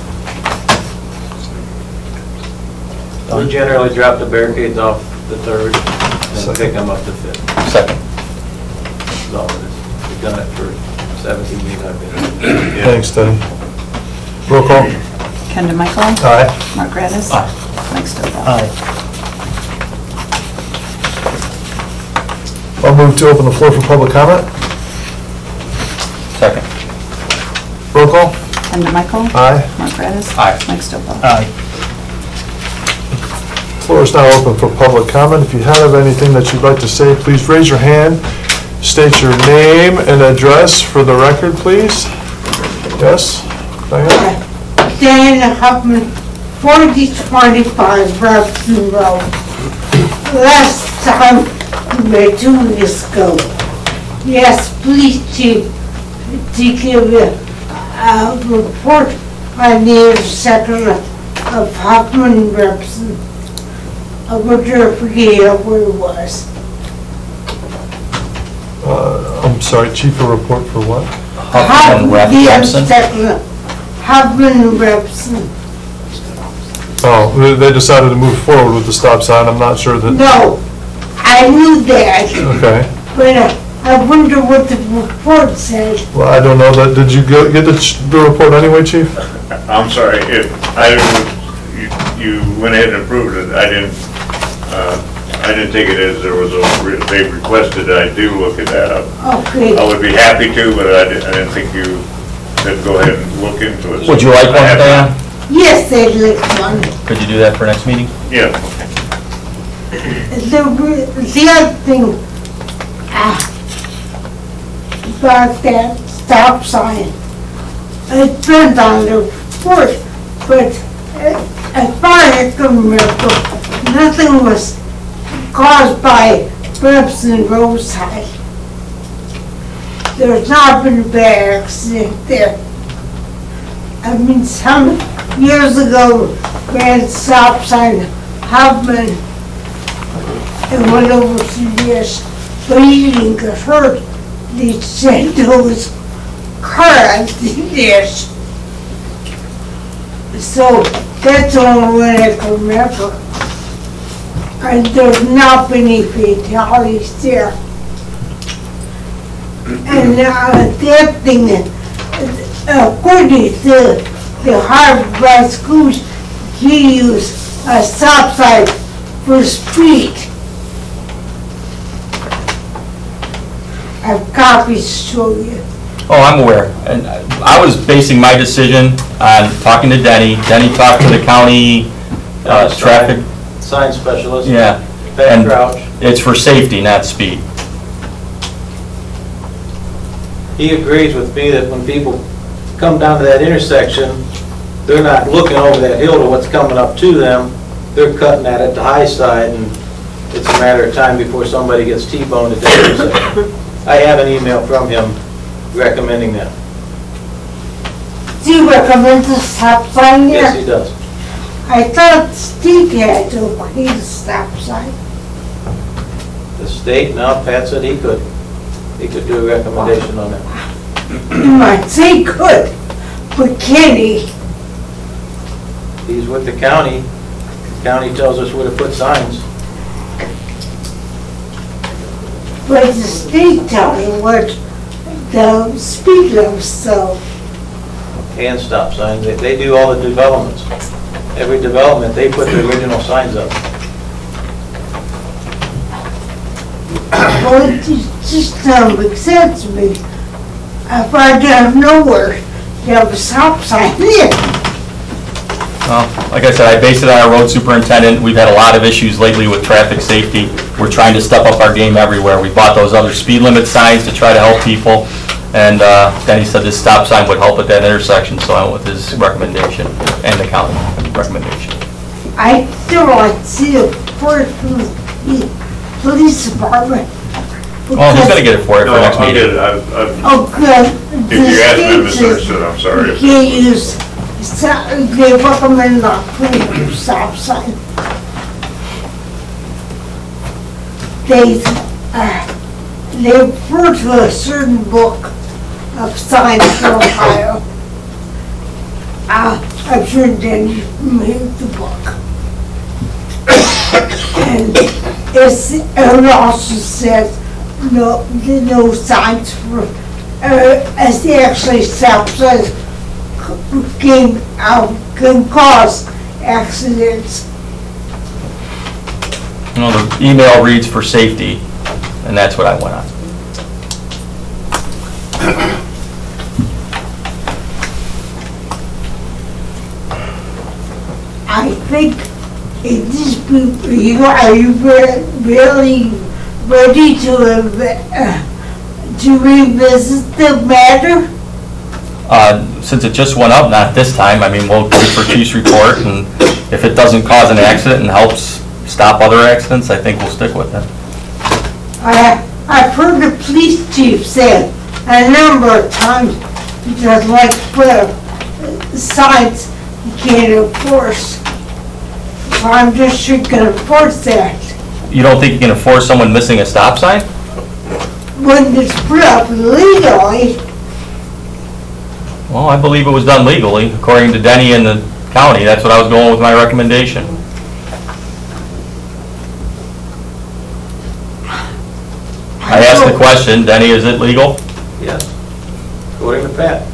We generally drop the barricades off the 3rd and pick them up the 5th. Second. That's all it is. We've done it for 17 years I've been here. Thanks, Denny. Roll call. Ken DeMichael. Aye. Mark Gradis. Aye. Mike Stovall. Aye. I'll move to open the floor for public comment. Second. Roll call. Ken DeMichael. Aye. Mark Gradis. Aye. Mike Stovall. Aye. Floor is now open for public comment. If you have anything that you'd like to say, please raise your hand. State your name and address for the record, please. Yes? Diane? Diana Huffman, 4025 Robson Road. Last time we were 2 weeks ago, yes, please chief, to give you a report on the intersection of Huffman and Robson. I would forget where it was. I'm sorry, chief, a report for what? Huffman and Rapson. Huffman and Robson. Oh, they decided to move forward with the stop sign. I'm not sure that... No, I knew that. Okay. But I wonder what the report said. Well, I don't know that. Did you get the report anyway, chief? I'm sorry, if I didn't, you went ahead and approved it, I didn't take it as there was they requested I do look at that up. Okay. I would be happy to, but I didn't think you said go ahead and look into it. Would you like one, Diane? Yes, they'd like one. Could you do that for next meeting? Yeah. The other thing about that stop sign, it's been on the report, but as far as I can remember, nothing was caused by Robson roadside. There's not been a bad accident there. I mean, some years ago, we had a stop sign, Huffman, and went over to this, but he didn't get hurt. They said there was car accident there. So that's the only one I can remember. And there's not been any fatalities there. And that thing, according to the Harvard schools, he used a stop sign for speed. I have copies to show you. Oh, I'm aware. And I was basing my decision on talking to Denny. Denny talked to the county traffic. Sign specialist. Yeah. Ben Crouch. It's for safety, not speed. He agrees with me that when people come down to that intersection, they're not looking over that hill to what's coming up to them. They're cutting at it the high side, and it's a matter of time before somebody gets T-boned at that intersection. I have an email from him recommending that. Do you recommend the stop sign there? Yes, he does. I thought Steve had to okay the stop sign. The state, now Pat said he could do a recommendation on that. You might say good, but can he? He's with the county. The county tells us where to put signs. But the state tells you what the speed limit, so. And stop signs. They do all the developments. Every development, they put the original signs up. Well, it just doesn't make sense to me. If I don't know where you have a stop sign there. Well, like I said, I based it on our road superintendent. We've had a lot of issues lately with traffic safety. We're trying to step up our game everywhere. We bought those other speed limit signs to try to help people. And then he said this stop sign would help at that intersection, so I went with his recommendation and the county recommendation. I still like to see a report from the police department. Oh, he's gonna get it for you for next I'll meeting. get it. Oh, good. If you ask me, I The state misunderstood, I'm sorry. says you can't use, they recommend not putting a stop sign. they refer to a certain book of signs for Ohio. I'm sure Danny made the book. And it also says no signs for, as it actually says, can cause accidents. You know, the email reads for safety, and that's what I went on. I think at this point, are you really ready to revisit the matter? Since it just went up, not this time, I mean, we'll wait for Chief's report, and if it doesn't cause an accident and helps stop other accidents, I think we'll stick with it. I've heard the police chief say a number of times he doesn't like to put signs he can't enforce. So I'm just sure he can enforce that. You don't think you can enforce someone missing a stop sign? When it's put up legally, Well, I believe it was done legally, according to Denny and the county. That's what I was going with my recommendation. I asked the question, Denny, is it legal? Yes. According to Pat.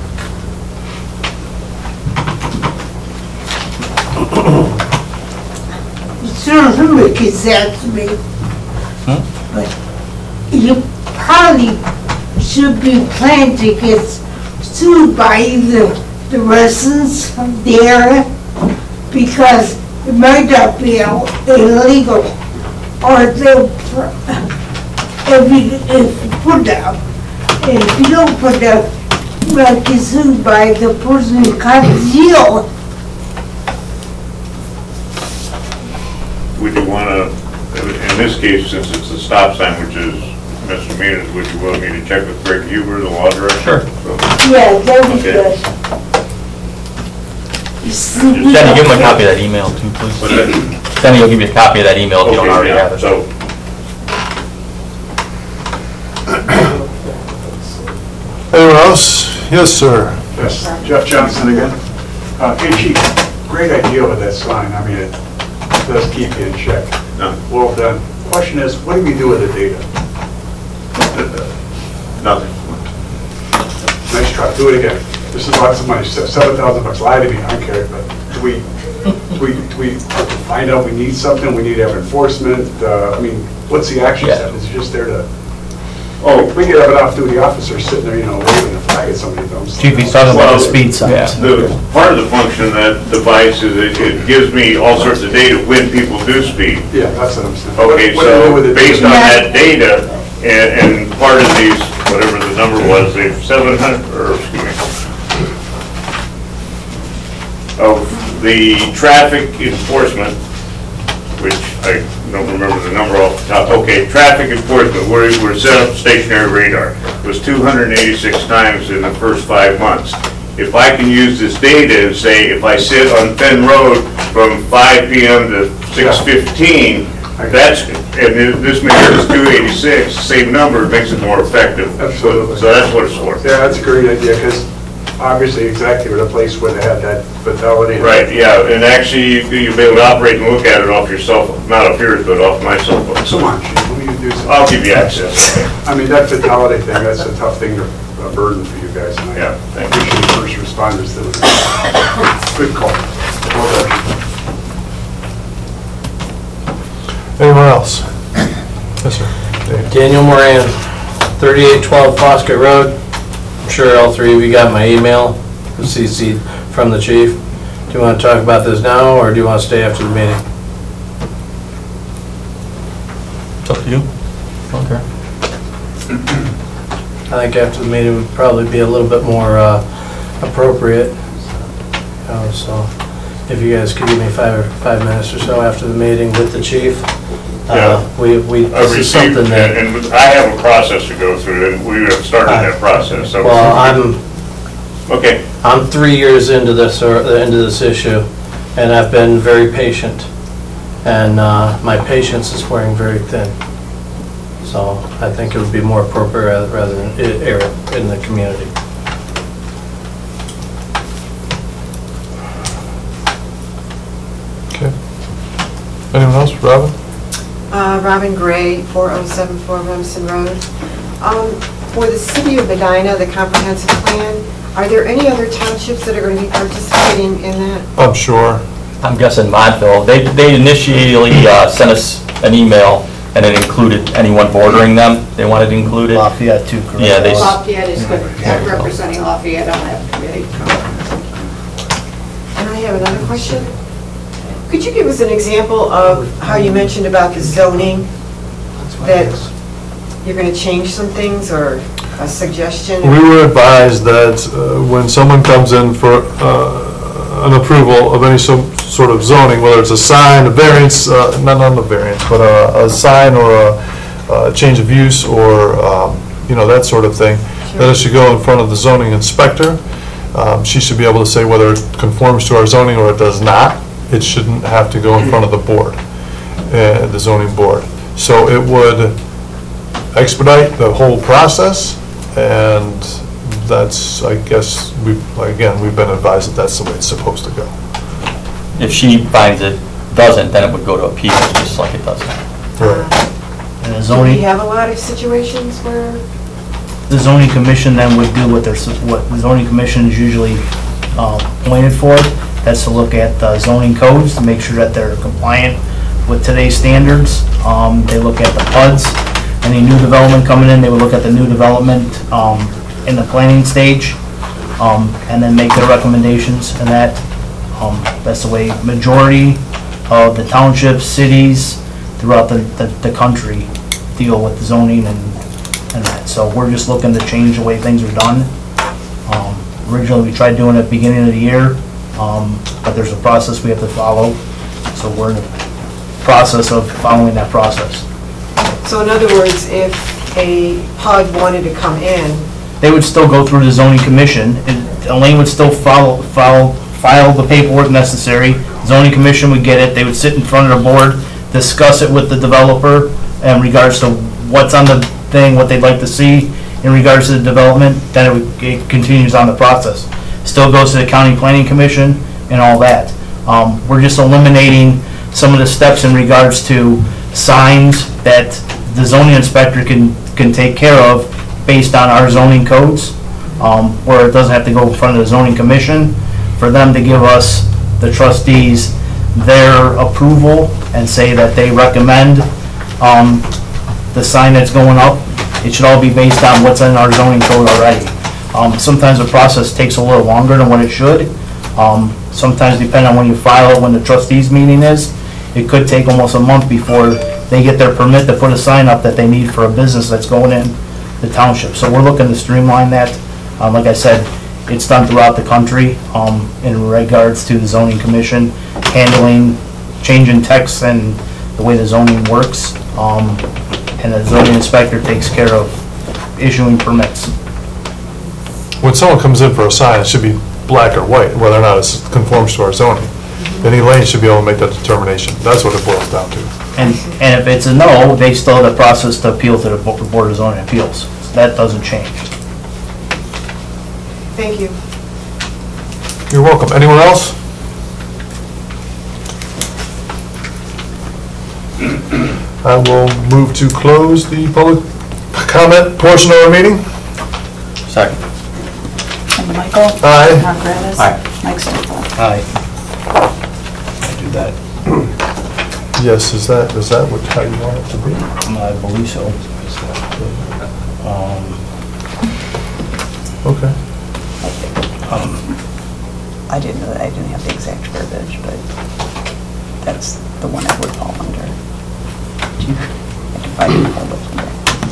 somebody can say that to me. But you probably should be planning to get sued by either the residents of the area, because it might not be illegal, or they'll, if you put down, if you don't put down, you might get sued by the person who cut the deal. Would you want to, in this case, since it's a stop sign, which is misdemeanors, would you want me to check with Greg Huber, the law director? Sure. Yeah, that'd be Okay. good. Denny, give him a copy of that email too, please. Denny will give you a copy of that email if you don't already have it. So, Anyone else? Yes, sir. Yes, Jeff Johnson again. Hey Chief, great idea with that sign. I mean, it does keep you in check. No. Well done. Question is, what do we do with the data? nothing. Nice try, do it again. This is lots of money, $7,000, lie to me, I don't care, but do we find out we need something, we need to have enforcement? I mean, what's the action step? Is it just there to, we could have an off-duty officer sitting there, waving a flag at somebody. Chief, he's talking about the speed signs. Part of the function of that device is it gives me all sorts of data when people do speed. Yeah, that's what I'm saying. Okay, What do we do with so the based data? on that data, and part of these, whatever the number was, they've 700, or excuse me, of the traffic enforcement, which I don't remember the number off the top. Okay, traffic enforcement, we're set up stationary radar, was 286 times in the first 5 months. If I can use this data and say, if I sit on Fenn Road from 5 p.m. to 6:15, that's, and this measure is 286, same number, makes it more effective. Absolutely. So that's what it's for. Yeah, that's a great idea, because obviously exactly the place where they had that fatality. Right, yeah, and actually, you'll be able to operate and look at it off your cell phone, not off yours, but off my cell phone. Come on, Chief, we need to do something. I'll give you access. I mean, that fatality thing, that's a tough thing, a burden for you guys. And I appreciate the first responders that was good call. Well done. Anyone else? Yes, sir. Dave. Daniel Moran, 3812 Foskett Road. I'm sure all three of you got my email, the CC from the chief. Do you want to talk about this now, or do you want to stay after the meeting? It's up to you. Okay. I think after the meeting would probably be a little bit more appropriate. So if you guys could give me five minutes or so after the meeting with the chief. This is something that... And I have a process to go through, and we have started that process. So Well, okay. I'm 3 years into this issue, and I've been very patient. And my patience is wearing very thin. So I think it would be more appropriate rather than air it in the community. Okay. Anyone else? Robin? Robin Gray, 4074 Remsen Road. For the city of Medina, the comprehensive plan, are there any other townships that are going to be participating in that? I'm sure. I'm guessing Montville. They initially sent us an email, and it included anyone bordering them. They wanted included. Lafayette too, correct? Yeah, they. Lafayette is good, representing Lafayette on that committee. And I have another question. Could you give us an example of how you mentioned about the zoning, that you're going to change some things, or a suggestion? We were advised that when someone comes in for an approval of any sort of zoning, whether it's a sign, a variance, not a variance, but a sign or a change of use or, that sort of thing, that it should go in front of the zoning inspector. She should be able to say whether it conforms to our zoning or it does not. It shouldn't have to go in front of the board, the zoning board. So it would expedite the whole process, and that's, I guess, we've been advised that that's the way it's supposed to go. If she finds it doesn't, then it would go to appeals, just like it does now. Right. And the Do zoning, we have a lot of situations where? the zoning commission then would do what the zoning commission is usually appointed for. That's to look at the zoning codes to make sure that they're compliant with today's standards. They look at the PUDs, any new development coming in, they would look at the new development in the planning stage, and then make their recommendations, and that's the way majority of the townships, cities throughout the country deal with zoning and that. So we're just looking to change the way things are done. Originally, we tried doing it at the beginning of the year, but there's a process we have to follow, so we're in the process of following that process. So in other words, if a PUD wanted to come in, They would still go through the zoning commission, and Elaine would still file the paperwork necessary, zoning commission would get it, they would sit in front of the board, discuss it with the developer in regards to what's on the thing, what they'd like to see in regards to the development, then it continues on the process. Still goes to the county planning commission and all that. We're just eliminating some of the steps in regards to signs that the zoning inspector can take care of based on our zoning codes, where it doesn't have to go in front of the zoning commission, for them to give us, the trustees, their approval and say that they recommend the sign that's going up. It should all be based on what's in our zoning code already. Sometimes the process takes a little longer than what it should. Sometimes depending on when you file it, when the trustees meeting is, it could take almost a month before they get their permit to put a sign up that they need for a business that's going in the township. So we're looking to streamline that. Like I said, it's done throughout the country in regards to the zoning commission handling, changing text and the way the zoning works. And the zoning inspector takes care of issuing permits. When someone comes in for a sign, it should be black or white, whether or not it conforms to our zoning. Then Elaine should be able to make that determination. That's what it boils down to. And if it's a no, they still have the process to appeal to the Board of Zoning Appeals. That doesn't change. thank you. You're welcome. Anyone else? I will move to close the public comment portion of our meeting. Second. And Michael? Aye. Mark Gravis? Aye. Mike Stifel? Aye. I do that. Yes, is that what, how you want it to be? I believe so. Okay. I didn't know that, I didn't have the exact verbiage, but that's the one it would fall under. I can find it all over.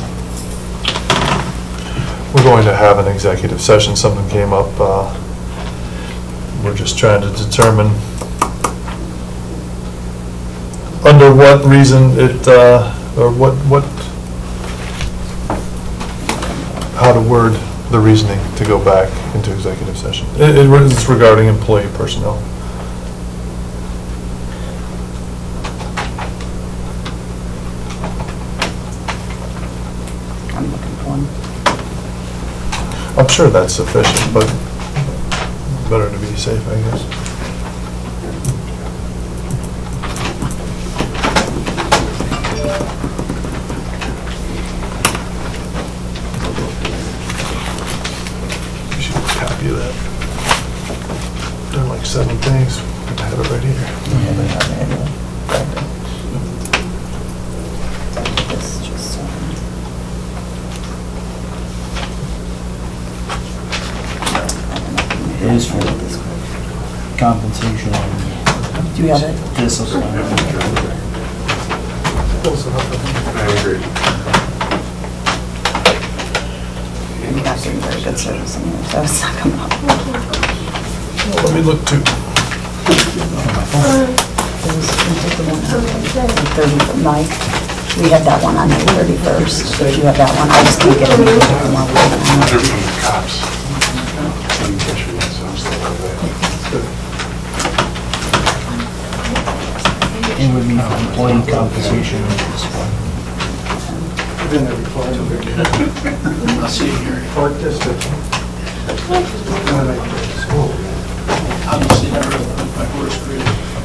We're going to have an executive session. Something came up. We're just trying to determine under what reason it, or how to word the reasoning to go back into executive session. It's regarding employee personnel. I'm sure that's sufficient, but better to be safe, I guess. You should copy that. Done like 7 things. I have it right here. It is for compensation and Do you have it? discipline. I agree. You're not getting very good service anyway, so it's not coming up. Well, let me look too. 30th, we have that one on May 31st. If you have that one, I just can't get it. They're from the cops. Didn't catch me yet, so I'm still on that. It would be for employee compensation and discipline. Been there before. I'll see you here. Park District. Obviously, never my worst grade.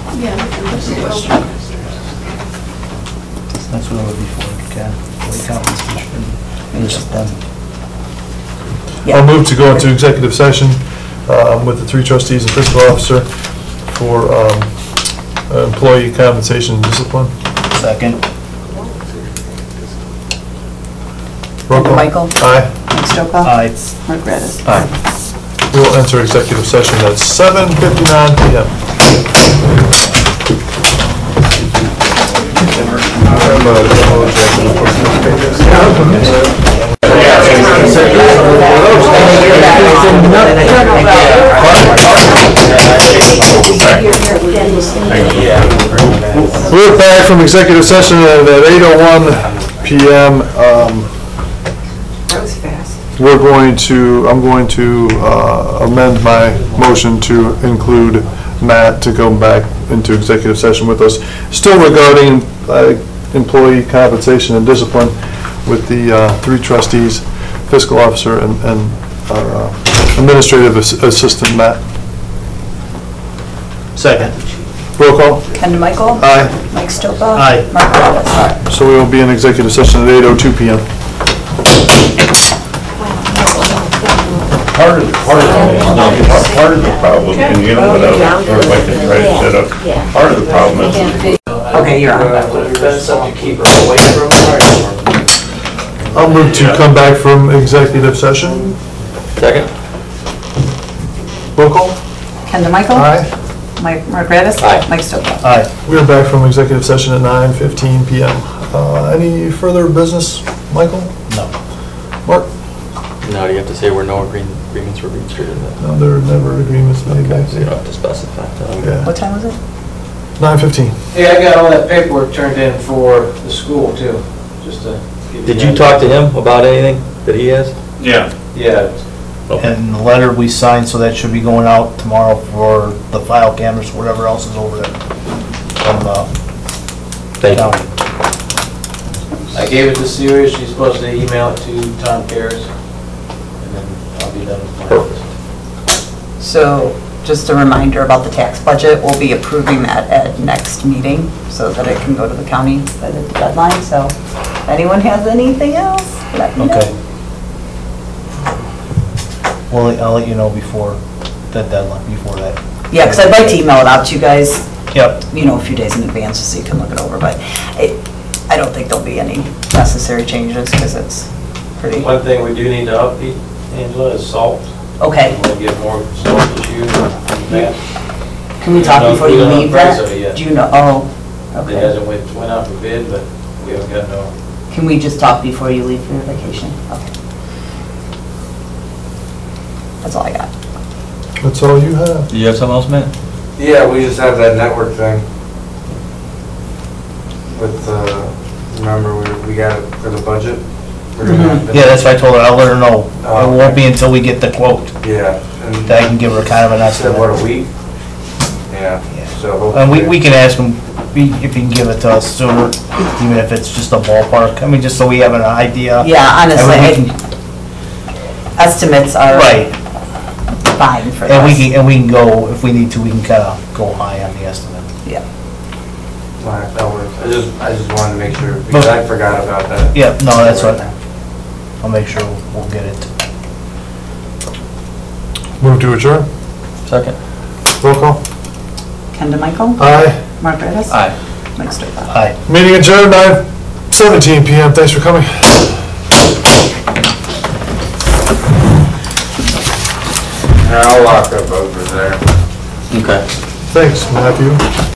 That's what it would be for, Ken. Employee compensation and discipline. I'll move to go into executive session with the 3 trustees and fiscal officer for employee compensation and discipline. Second. Roll call. Michael? Aye. Mike Stokoe? Aye. Mark Gradis? Aye. We will enter executive session at 7:59 PM. We're back from executive session at 8:01 PM. That was fast. I'm going to amend my motion to include Matt to go back into executive session with us, still regarding employee compensation and discipline with the 3 trustees, fiscal officer, and our administrative assistant, Matt. Second. Roll call. Ken Michael? Aye. Mike Stokoe? Aye. Mark Gradis? So we will be in executive session at 8:02 PM. Part of the problem, and you know what else, or if I can try to set up, part of the problem is, Okay, you're on. That's something to keep her away from the I'll move to come back from executive session. Second? Roll call. Ken Michael? Aye. Mark Gradis? Aye. Mike Stokoe? Aye. We are back from executive session at 9:15 PM. Any further business, Michael? No. Mark? Now, do you have to say where no agreements were reached or that? No, there are never agreements made. Okay, so you don't have to specify. Yeah. What time was it? 9:15. Yeah, I got all that paperwork turned in for the school too, just to give Did you talk to him about anything that he has? yeah. Yeah, And the letter we signed, so that should be going out tomorrow for the file cameras, whatever else is over there. From the Thank you. county. I gave it to Siri, she's supposed to email it to Tom Cares, and then I'll be done with my office. So, just a reminder about the tax budget, we'll be approving that at next meeting so that it can go to the county by the deadline, so if anyone has anything else, let me know. Okay. Well, I'll let you know before that deadline, before that. Yeah, because I'd like to email it out to you guys, Yep. you know, a few days in advance so you can look it over, but I don't think there'll be any necessary changes because it's pretty, One thing we do need to update, Angela, is salt. okay. We'll get more salt this year than that. Can we talk before you We don't know leave the price that? of it yet. Do you know, oh, It okay. hasn't went out for bid, but we haven't got no. Can we just talk before you leave for your vacation? Okay. That's all I got. That's all you have. Do you have something else, Matt? Yeah, we just have that network thing. With, remember, we got it for the budget? We're gonna- Yeah, that's why I told her, I'll let her know. Oh, It won't be until we get the quote, Yeah. and that I can give her kind of an Said, estimate. what, a week? Yeah, so And hopefully. we can ask him if he can give it to us sooner, even if it's just a ballpark. I mean, just so we have an idea. Yeah, honestly, And we can- estimates are Right. fine for And we this. can, go, if we need to, we can kind of go high on the estimate. Yeah. All right, that works. I just wanted to make sure, because I forgot about that. Yeah, no, that's what, I'll make sure we'll get it. Move to adjourn. Second. Roll call. Ken DeMichael? Aye. Mark Reyes? Aye. Mike Sturba? Aye. Meeting adjourned, 9:17 PM. Thanks for coming. I'll lock up over there. Okay. Thanks, Matthew.